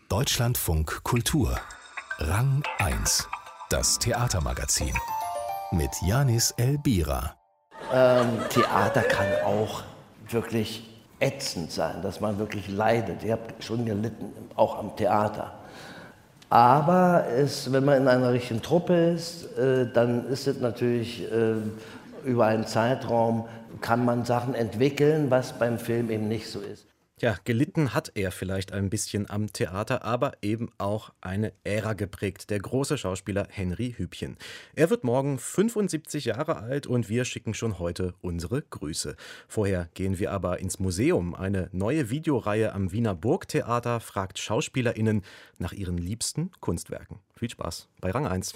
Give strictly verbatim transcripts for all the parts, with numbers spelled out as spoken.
Deutschlandfunk Kultur. Rang eins. Das Theatermagazin. Mit Janis Elbira. Ähm, Theater kann auch wirklich ätzend sein, dass man wirklich leidet. Ich habe schon gelitten, auch am Theater. Aber es, wenn man in einer richtigen Truppe ist, äh, dann ist es natürlich äh, über einen Zeitraum, kann man Sachen entwickeln, was beim Film eben nicht so ist. Ja, gelitten hat er vielleicht ein bisschen am Theater, aber eben auch eine Ära geprägt, der große Schauspieler Henry Hübchen. Er wird morgen fünfundsiebzig Jahre alt und wir schicken schon heute unsere Grüße. Vorher gehen wir aber ins Museum. Eine neue Videoreihe am Wiener Burgtheater fragt SchauspielerInnen nach ihren liebsten Kunstwerken. Viel Spaß bei Rang eins.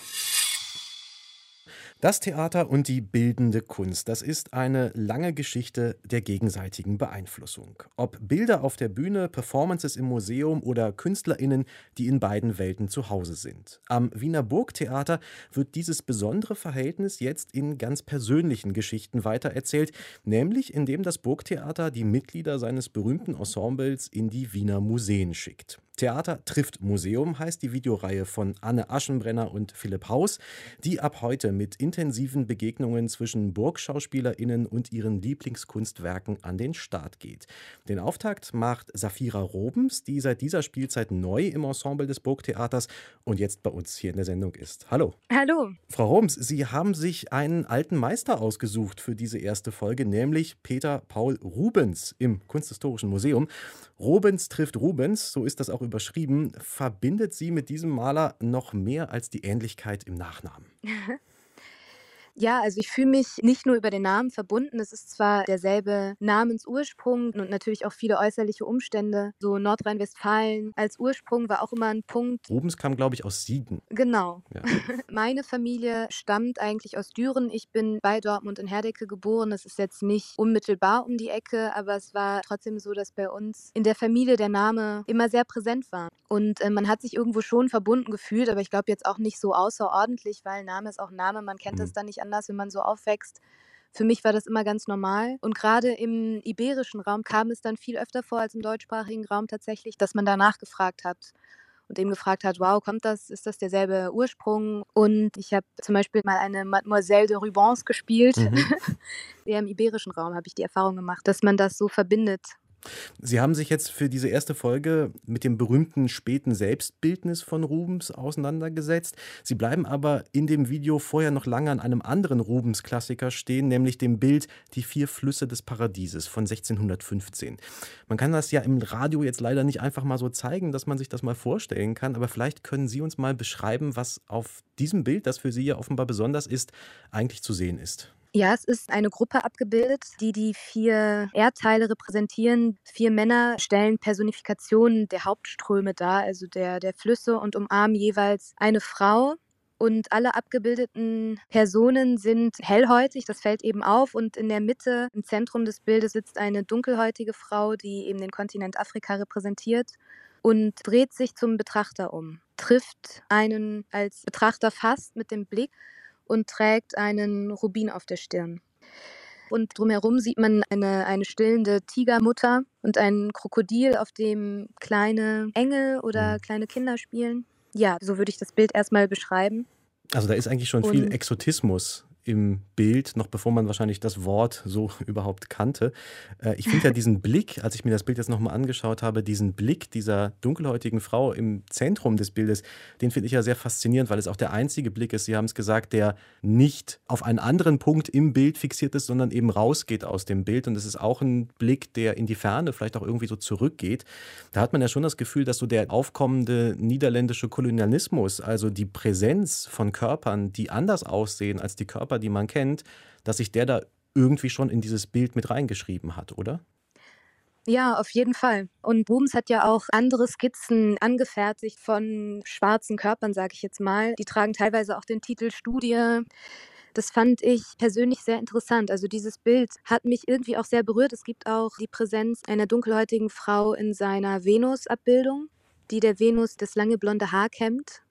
Das Theater und die bildende Kunst, das ist eine lange Geschichte der gegenseitigen Beeinflussung. Ob Bilder auf der Bühne, Performances im Museum oder KünstlerInnen, die in beiden Welten zu Hause sind. Am Wiener Burgtheater wird dieses besondere Verhältnis jetzt in ganz persönlichen Geschichten weitererzählt, nämlich indem das Burgtheater die Mitglieder seines berühmten Ensembles in die Wiener Museen schickt. Theater trifft Museum heißt die Videoreihe von Anne Aschenbrenner und Philipp Haus, die ab heute mit intensiven Begegnungen zwischen BurgschauspielerInnen und ihren Lieblingskunstwerken an den Start geht. Den Auftakt macht Safira Robens, die seit dieser Spielzeit neu im Ensemble des Burgtheaters und jetzt bei uns hier in der Sendung ist. Hallo. Hallo. Frau Robens, Sie haben sich einen alten Meister ausgesucht für diese erste Folge, nämlich Peter Paul Rubens im Kunsthistorischen Museum. Rubens trifft Rubens, so ist das auch überschrieben. Verbindet Sie mit diesem Maler noch mehr als die Ähnlichkeit im Nachnamen? Ja, also ich fühle mich nicht nur über den Namen verbunden. Es ist zwar derselbe Namensursprung und natürlich auch viele äußerliche Umstände. So Nordrhein-Westfalen als Ursprung war auch immer ein Punkt. Rubens kam, glaube ich, aus Siegen. Genau. Ja. Meine Familie stammt eigentlich aus Düren. Ich bin bei Dortmund in Herdecke geboren. Das ist jetzt nicht unmittelbar um die Ecke, aber es war trotzdem so, dass bei uns in der Familie der Name immer sehr präsent war. Und äh, man hat sich irgendwo schon verbunden gefühlt, aber ich glaube jetzt auch nicht so außerordentlich, weil Name ist auch Name. Man kennt das dann nicht anders, wenn man so aufwächst. Für mich war das immer ganz normal. Und gerade im iberischen Raum kam es dann viel öfter vor als im deutschsprachigen Raum tatsächlich, dass man danach gefragt hat und eben gefragt hat, wow, kommt das, ist das derselbe Ursprung? Und ich habe zum Beispiel mal eine Mademoiselle de Rubens gespielt. Mhm. Eher im iberischen Raum habe ich die Erfahrung gemacht, dass man das so verbindet. Sie haben sich jetzt für diese erste Folge mit dem berühmten späten Selbstbildnis von Rubens auseinandergesetzt. Sie bleiben aber in dem Video vorher noch lange an einem anderen Rubens-Klassiker stehen, nämlich dem Bild Die vier Flüsse des Paradieses von sechzehnhundertfünfzehn. Man kann das ja im Radio jetzt leider nicht einfach mal so zeigen, dass man sich das mal vorstellen kann, aber vielleicht können Sie uns mal beschreiben, was auf diesem Bild, das für Sie ja offenbar besonders ist, eigentlich zu sehen ist. Ja, es ist eine Gruppe abgebildet, die die vier Erdteile repräsentieren. Vier Männer stellen Personifikationen der Hauptströme dar, also der, der Flüsse, und umarmen jeweils eine Frau. Und alle abgebildeten Personen sind hellhäutig, das fällt eben auf. Und in der Mitte, im Zentrum des Bildes, sitzt eine dunkelhäutige Frau, die eben den Kontinent Afrika repräsentiert und dreht sich zum Betrachter um, trifft einen als Betrachter fast mit dem Blick und trägt einen Rubin auf der Stirn. Und drumherum sieht man eine, eine stillende Tigermutter und ein Krokodil, auf dem kleine Engel oder kleine Kinder spielen. Ja, so würde ich das Bild erstmal beschreiben. Also da ist eigentlich schon und viel Exotismus im Bild, noch bevor man wahrscheinlich das Wort so überhaupt kannte. Äh, ich finde ja diesen Blick, als ich mir das Bild jetzt nochmal angeschaut habe, diesen Blick dieser dunkelhäutigen Frau im Zentrum des Bildes, den finde ich ja sehr faszinierend, weil es auch der einzige Blick ist, Sie haben es gesagt, der nicht auf einen anderen Punkt im Bild fixiert ist, sondern eben rausgeht aus dem Bild. Und es ist auch ein Blick, der in die Ferne vielleicht auch irgendwie so zurückgeht. Da hat man ja schon das Gefühl, dass so der aufkommende niederländische Kolonialismus, also die Präsenz von Körpern, die anders aussehen als die Körper, die man kennt, dass sich der da irgendwie schon in dieses Bild mit reingeschrieben hat, oder? Ja, auf jeden Fall. Und Rubens hat ja auch andere Skizzen angefertigt von schwarzen Körpern, sage ich jetzt mal. Die tragen teilweise auch den Titel Studie. Das fand ich persönlich sehr interessant. Also dieses Bild hat mich irgendwie auch sehr berührt. Es gibt auch die Präsenz einer dunkelhäutigen Frau in seiner Venus-Abbildung, die der Venus das lange blonde Haar kämmt.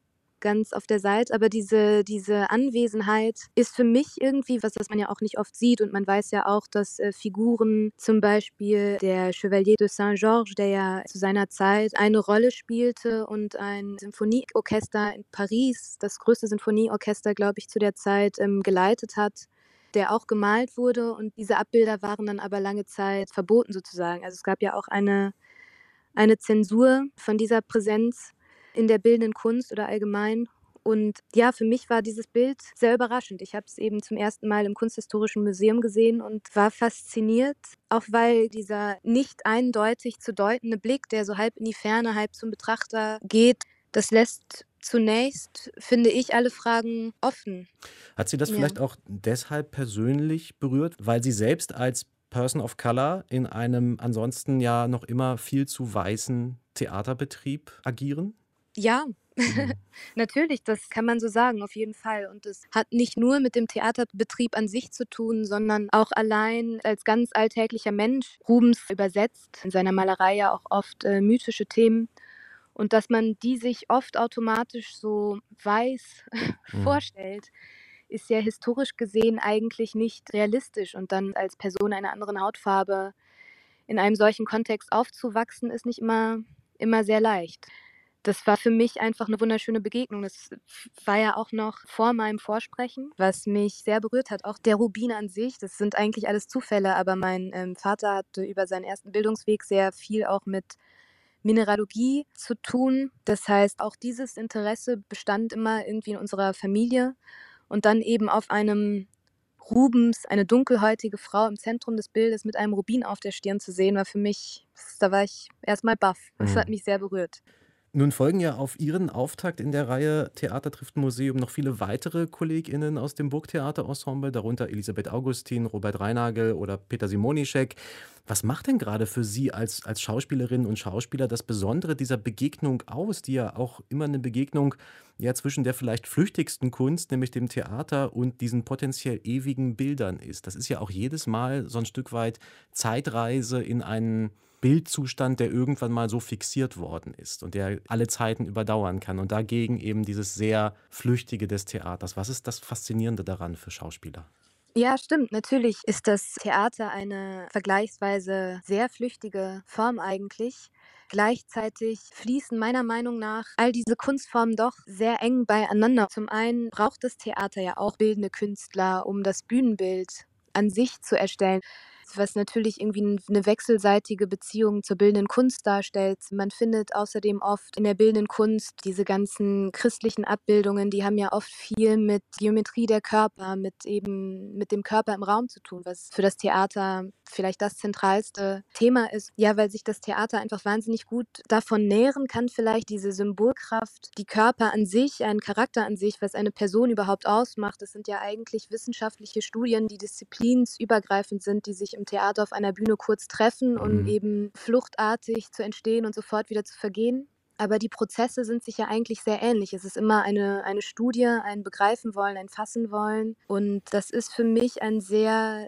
ganz auf der Seite, aber diese diese Anwesenheit ist für mich irgendwie was, das man ja auch nicht oft sieht und man weiß ja auch, dass, äh, Figuren, zum Beispiel der Chevalier de Saint-Georges, der ja zu seiner Zeit eine Rolle spielte und ein Symphonieorchester in Paris, das größte Sinfonieorchester, glaube ich, zu der Zeit, ähm, geleitet hat, der auch gemalt wurde und diese Abbilder waren dann aber lange Zeit verboten sozusagen. Also, es gab ja auch eine eine Zensur von dieser Präsenz in der bildenden Kunst oder allgemein. Und ja, für mich war dieses Bild sehr überraschend. Ich habe es eben zum ersten Mal im Kunsthistorischen Museum gesehen und war fasziniert, auch weil dieser nicht eindeutig zu deutende Blick, der so halb in die Ferne, halb zum Betrachter geht, das lässt zunächst, finde ich, alle Fragen offen. Hat Sie das Ja. vielleicht auch deshalb persönlich berührt, weil Sie selbst als Person of Color in einem ansonsten ja noch immer viel zu weißen Theaterbetrieb agieren? Ja, Mhm. natürlich, das kann man so sagen, auf jeden Fall. Und es hat nicht nur mit dem Theaterbetrieb an sich zu tun, sondern auch allein als ganz alltäglicher Mensch. Rubens übersetzt in seiner Malerei ja auch oft äh, mythische Themen. Und dass man die sich oft automatisch so weiß Mhm. vorstellt, ist ja historisch gesehen eigentlich nicht realistisch. Und dann als Person einer anderen Hautfarbe in einem solchen Kontext aufzuwachsen, ist nicht immer, immer sehr leicht. Das war für mich einfach eine wunderschöne Begegnung. Das war ja auch noch vor meinem Vorsprechen, was mich sehr berührt hat. Auch der Rubin an sich, das sind eigentlich alles Zufälle, aber mein, ähm, Vater hatte über seinen ersten Bildungsweg sehr viel auch mit Mineralogie zu tun. Das heißt, auch dieses Interesse bestand immer irgendwie in unserer Familie und dann eben auf einem Rubens, eine dunkelhäutige Frau im Zentrum des Bildes mit einem Rubin auf der Stirn zu sehen, war für mich, da war ich erst mal baff. Das hat Mhm. mich sehr berührt. Nun folgen ja auf Ihren Auftakt in der Reihe Theater trifft Museum noch viele weitere KollegInnen aus dem Burgtheaterensemble, darunter Elisabeth Augustin, Robert Reinagel oder Peter Simonischek. Was macht denn gerade für Sie als, als Schauspielerinnen und Schauspieler das Besondere dieser Begegnung aus, die ja auch immer eine Begegnung ja, zwischen der vielleicht flüchtigsten Kunst, nämlich dem Theater, und diesen potenziell ewigen Bildern ist? Das ist ja auch jedes Mal so ein Stück weit Zeitreise in einen Bildzustand, der irgendwann mal so fixiert worden ist und der alle Zeiten überdauern kann. Und dagegen eben dieses sehr Flüchtige des Theaters. Was ist das Faszinierende daran für Schauspieler? Ja, stimmt. Natürlich ist das Theater eine vergleichsweise sehr flüchtige Form eigentlich. Gleichzeitig fließen meiner Meinung nach all diese Kunstformen doch sehr eng beieinander. Zum einen braucht das Theater ja auch bildende Künstler, um das Bühnenbild an sich zu erstellen, was natürlich irgendwie 'n 'ne wechselseitige Beziehung zur bildenden Kunst darstellt. Man findet außerdem oft in der bildenden Kunst diese ganzen christlichen Abbildungen, die haben ja oft viel mit Geometrie der Körper, mit eben mit dem Körper im Raum zu tun, was für das Theater vielleicht das zentralste Thema ist. Ja, weil sich das Theater einfach wahnsinnig gut davon nähren kann vielleicht, diese Symbolkraft, die Körper an sich, einen Charakter an sich, was eine Person überhaupt ausmacht. Das sind ja eigentlich wissenschaftliche Studien, die disziplinsübergreifend sind, die sich im Theater auf einer Bühne kurz treffen, um Mhm. eben fluchtartig zu entstehen und sofort wieder zu vergehen. Aber die Prozesse sind sich ja eigentlich sehr ähnlich. Es ist immer eine eine Studie, ein Begreifen wollen, ein Fassen wollen. Und das ist für mich ein sehr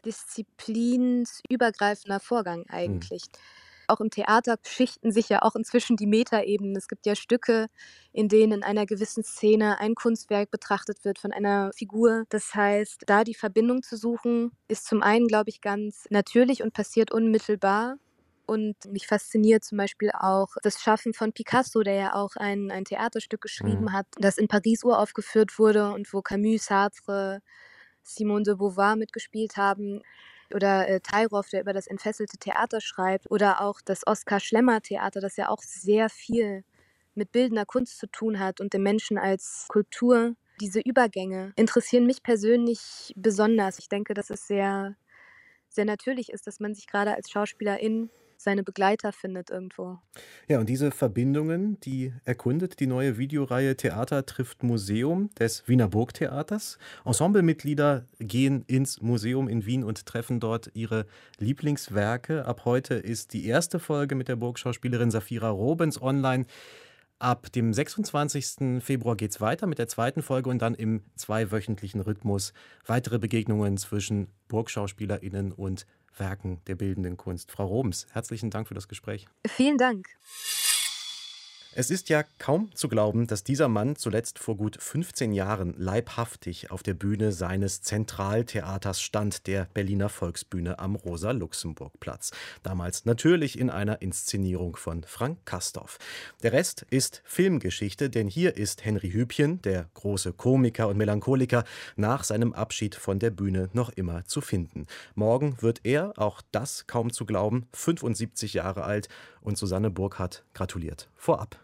disziplinsübergreifender Vorgang Mhm. eigentlich. Auch im Theater schichten sich ja auch inzwischen die Metaebenen. Es gibt ja Stücke, in denen in einer gewissen Szene ein Kunstwerk betrachtet wird von einer Figur. Das heißt, da die Verbindung zu suchen, ist zum einen, glaube ich, ganz natürlich und passiert unmittelbar. Und mich fasziniert zum Beispiel auch das Schaffen von Picasso, der ja auch ein ein Theaterstück Mhm. geschrieben hat, das in Paris uraufgeführt wurde und wo Camus, Sartre, Simone de Beauvoir mitgespielt haben. Oder, äh, Tairov, der über das entfesselte Theater schreibt. Oder auch das Oskar-Schlemmer-Theater, das ja auch sehr viel mit bildender Kunst zu tun hat und dem Menschen als Kultur. Diese Übergänge interessieren mich persönlich besonders. Ich denke, dass es sehr sehr natürlich ist, dass man sich gerade als Schauspielerin seine Begleiter findet irgendwo. Ja, und diese Verbindungen, die erkundet die neue Videoreihe Theater trifft Museum des Wiener Burgtheaters. Ensemblemitglieder gehen ins Museum in Wien und treffen dort ihre Lieblingswerke. Ab heute ist die erste Folge mit der Burgschauspielerin Safira Robens online. Ab dem sechsundzwanzigsten Februar geht es weiter mit der zweiten Folge und dann im zweiwöchentlichen Rhythmus weitere Begegnungen zwischen BurgschauspielerInnen und Werken der bildenden Kunst. Frau Robens, herzlichen Dank für das Gespräch. Vielen Dank. Es ist ja kaum zu glauben, dass dieser Mann zuletzt vor gut fünfzehn Jahren leibhaftig auf der Bühne seines Zentraltheaters stand, der Berliner Volksbühne am Rosa-Luxemburg-Platz. Damals natürlich in einer Inszenierung von Frank Castorf. Der Rest ist Filmgeschichte, denn hier ist Henry Hübchen, der große Komiker und Melancholiker, nach seinem Abschied von der Bühne noch immer zu finden. Morgen wird er, auch das kaum zu glauben, fünfundsiebzig Jahre alt, und Susanne Burkhardt gratuliert vorab.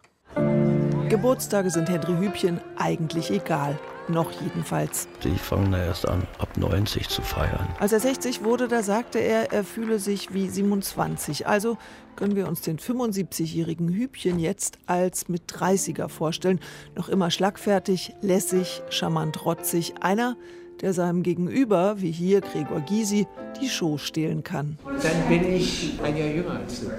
Geburtstage sind Henry Hübchen eigentlich egal. Noch jedenfalls. Die fangen da erst an, ab neunzig zu feiern. Als er sechzig wurde, da sagte er, er fühle sich wie siebenundzwanzig. Also können wir uns den fünfundsiebzigjährigen Hübchen jetzt als mit dreißiger vorstellen. Noch immer schlagfertig, lässig, charmant rotzig. Einer, der seinem Gegenüber, wie hier Gregor Gysi, die Show stehlen kann. Dann bin ich ein Jahr jünger als du.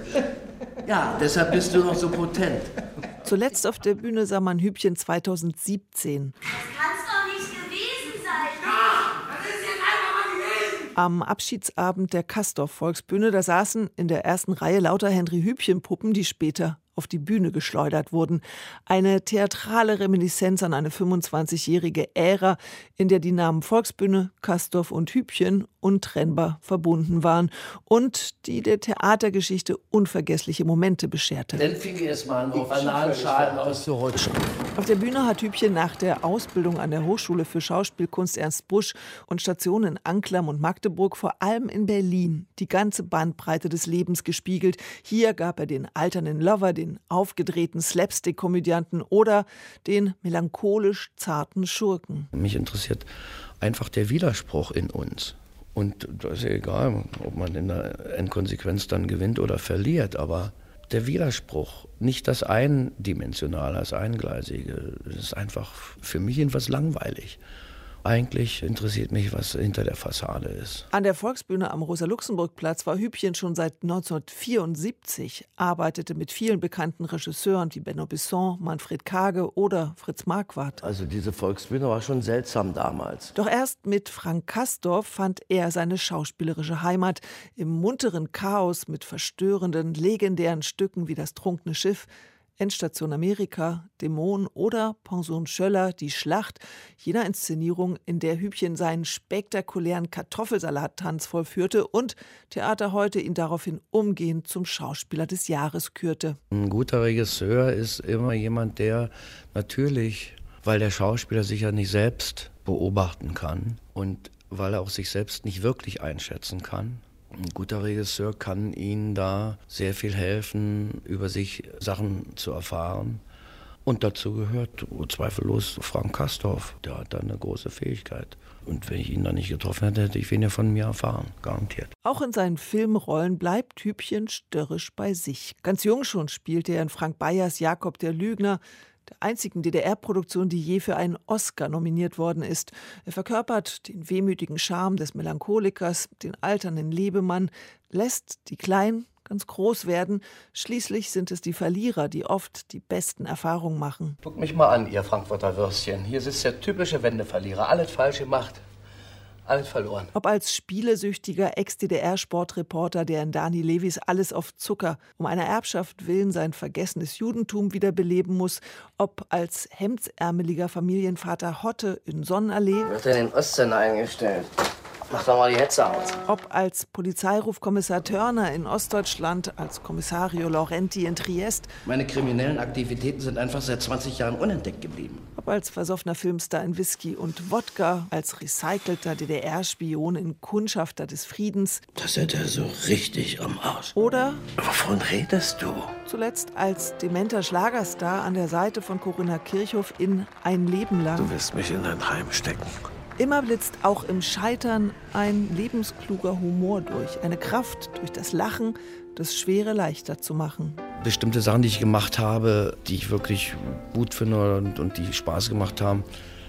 Ja, deshalb bist du noch so potent. Zuletzt auf der Bühne sah man Hübchen zweitausendsiebzehn. Das kann's doch nicht gewesen sein. Ja, das ist jetzt einfach mal gewesen. Am Abschiedsabend der Castorf-Volksbühne, da saßen in der ersten Reihe lauter Henry-Hübchen-Puppen, die später auf die Bühne geschleudert wurden. Eine theatrale Reminiszenz an eine fünfundzwanzigjährige Ära, in der die Namen Volksbühne, Castorf und Hübchen untrennbar verbunden waren und die der Theatergeschichte unvergessliche Momente bescherte. Dann fing es mal an, auf Analschalen auszurutschen. Auf der Bühne hat Hübchen nach der Ausbildung an der Hochschule für Schauspielkunst Ernst Busch und Stationen in Anklam und Magdeburg, vor allem in Berlin, die ganze Bandbreite des Lebens gespiegelt. Hier gab er den alternden Lover, den aufgedrehten Slapstick-Komödianten oder den melancholisch zarten Schurken. Mich interessiert einfach der Widerspruch in uns. Und das ist ja egal, ob man in der Endkonsequenz dann gewinnt oder verliert, aber der Widerspruch, nicht das Eindimensionale, das Eingleisige, das ist einfach für mich jedenfalls langweilig. Eigentlich interessiert mich, was hinter der Fassade ist. An der Volksbühne am Rosa-Luxemburg-Platz war Hübchen schon seit neunzehnhundertvierundsiebzig, arbeitete mit vielen bekannten Regisseuren wie Benno Besson, Manfred Kage oder Fritz Marquardt. Also diese Volksbühne war schon seltsam damals. Doch erst mit Frank Castorf fand er seine schauspielerische Heimat im munteren Chaos mit verstörenden, legendären Stücken wie Das trunkene Schiff, Endstation Amerika, Dämon oder Pension Schöller, Die Schlacht, jener Inszenierung, in der Hübchen seinen spektakulären Kartoffelsalat-Tanz vollführte und Theater heute ihn daraufhin umgehend zum Schauspieler des Jahres kürte. Ein guter Regisseur ist immer jemand, der natürlich, weil der Schauspieler sich ja nicht selbst beobachten kann und weil er auch sich selbst nicht wirklich einschätzen kann, ein guter Regisseur kann Ihnen da sehr viel helfen, über sich Sachen zu erfahren. Und dazu gehört zweifellos Frank Castorf. Der hat da eine große Fähigkeit. Und wenn ich ihn da nicht getroffen hätte, hätte ich weniger von mir erfahren. Garantiert. Auch in seinen Filmrollen bleibt Hübchen störrisch bei sich. Ganz jung schon spielte er in Frank Bayers Jakob der Lügner, der einzigen D D R-Produktion, die je für einen Oscar nominiert worden ist. Er verkörpert den wehmütigen Charme des Melancholikers, den alternden Lebemann, lässt die Kleinen ganz groß werden. Schließlich sind es die Verlierer, die oft die besten Erfahrungen machen. Guckt mich mal an, ihr Frankfurter Würstchen. Hier sitzt der typische Wendeverlierer. Alles falsch gemacht. Alles verloren. Ob als spielesüchtiger Ex-D D R-Sportreporter, der in Dani Lewis Alles auf Zucker um einer Erbschaft willen sein vergessenes Judentum wiederbeleben muss, ob als hemdsärmeliger Familienvater Hotte in Sonnenallee, Wird in den Ostsender eingestellt. Mach doch mal die Hetze aus. ob als Polizeirufkommissar Törner in Ostdeutschland, als Kommissario Laurenti in Triest, Meine kriminellen Aktivitäten sind einfach seit zwanzig Jahren unentdeckt geblieben. ob als versoffener Filmstar in Whisky und Wodka, als recycelter D D R-Spion in Kundschafter des Friedens Das ist ja so richtig am Arsch. oder Wovon redest du? zuletzt als dementer Schlagerstar an der Seite von Corinna Kirchhoff in Ein Leben lang. Du wirst mich in ein Heim stecken. Immer blitzt auch im Scheitern ein lebenskluger Humor durch, eine Kraft durch das Lachen, das Schwere leichter zu machen. Bestimmte Sachen, die ich gemacht habe, die ich wirklich gut finde und, und die Spaß gemacht haben,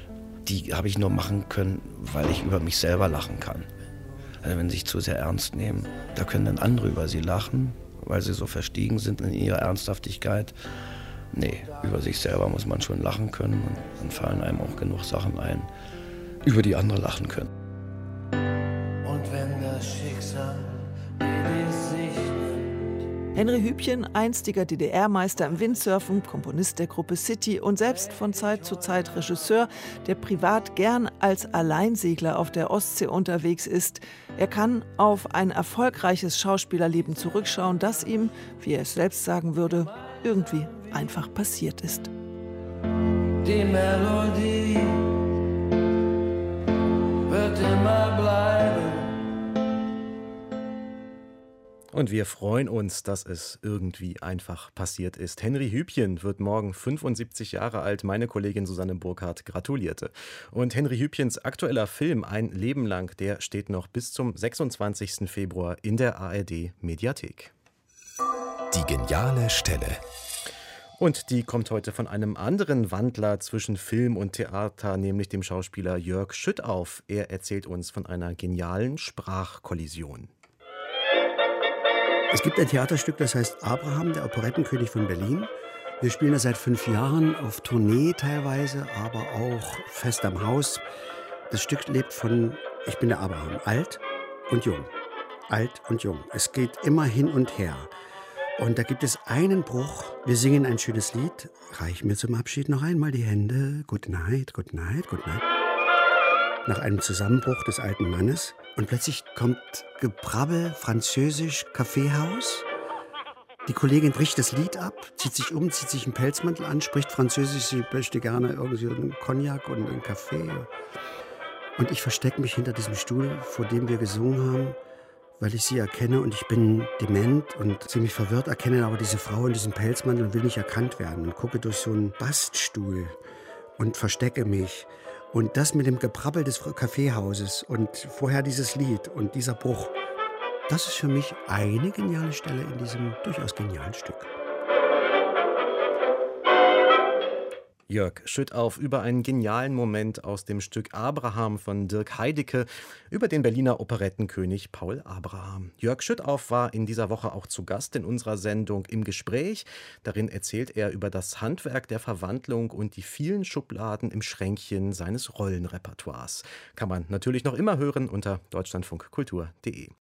die habe ich nur machen können, weil ich über mich selber lachen kann. Also wenn sie sich zu sehr ernst nehmen, da können dann andere über sie lachen, weil sie so verstiegen sind in ihrer Ernsthaftigkeit. Nee, über sich selber muss man schon lachen können und dann fallen einem auch genug Sachen ein, über die andere lachen können. Und wenn das Schicksal mir die Sicht nimmt, Henry Hübchen, einstiger D D R-Meister im Windsurfen, Komponist der Gruppe City und selbst von Zeit zu Zeit Regisseur, der privat gern als Alleinsegler auf der Ostsee unterwegs ist. Er kann auf ein erfolgreiches Schauspielerleben zurückschauen, das ihm, wie er es selbst sagen würde, irgendwie einfach passiert ist. Die Melodie wird immer bleiben. Und wir freuen uns, dass es irgendwie einfach passiert ist. Henry Hübchen wird morgen fünfundsiebzig Jahre alt. Meine Kollegin Susanne Burkhardt gratulierte. Und Henry Hübchens aktueller Film Ein Leben lang, der steht noch bis zum sechsundzwanzigsten Februar in der A R D-Mediathek. Die geniale Stelle. Und die kommt heute von einem anderen Wandler zwischen Film und Theater, nämlich dem Schauspieler Jörg Schüttauf. Er erzählt uns von einer genialen Sprachkollision. Es gibt ein Theaterstück, das heißt Abraham, der Operettenkönig von Berlin. Wir spielen das seit fünf Jahren auf Tournee teilweise, aber auch fest am Haus. Das Stück lebt von Ich bin der Abraham, alt und jung. Alt und jung. Es geht immer hin und her. Und da gibt es einen Bruch. Wir singen ein schönes Lied. Reich mir zum Abschied noch einmal die Hände. Good night, good night, good night. Nach einem Zusammenbruch des alten Mannes. Und plötzlich kommt Gebrabbel, Französisch, Kaffeehaus. Die Kollegin bricht das Lied ab, zieht sich um, zieht sich einen Pelzmantel an, spricht Französisch, sie möchte gerne irgendwie einen Cognac und einen Kaffee. Und ich verstecke mich hinter diesem Stuhl, vor dem wir gesungen haben, weil ich sie erkenne und ich bin dement und ziemlich verwirrt, erkenne aber diese Frau in diesem Pelzmantel und will nicht erkannt werden und gucke durch so einen Baststuhl und verstecke mich. Und das mit dem Gebrabbel des Kaffeehauses und vorher dieses Lied und dieser Bruch, das ist für mich eine geniale Stelle in diesem durchaus genialen Stück. Jörg Schüttauf über einen genialen Moment aus dem Stück Abraham von Dirk Heidecke über den Berliner Operettenkönig Paul Abraham. Jörg Schüttauf war in dieser Woche auch zu Gast in unserer Sendung Im Gespräch. Darin erzählt er über das Handwerk der Verwandlung und die vielen Schubladen im Schränkchen seines Rollenrepertoires. Kann man natürlich noch immer hören unter deutschlandfunkkultur punkt de.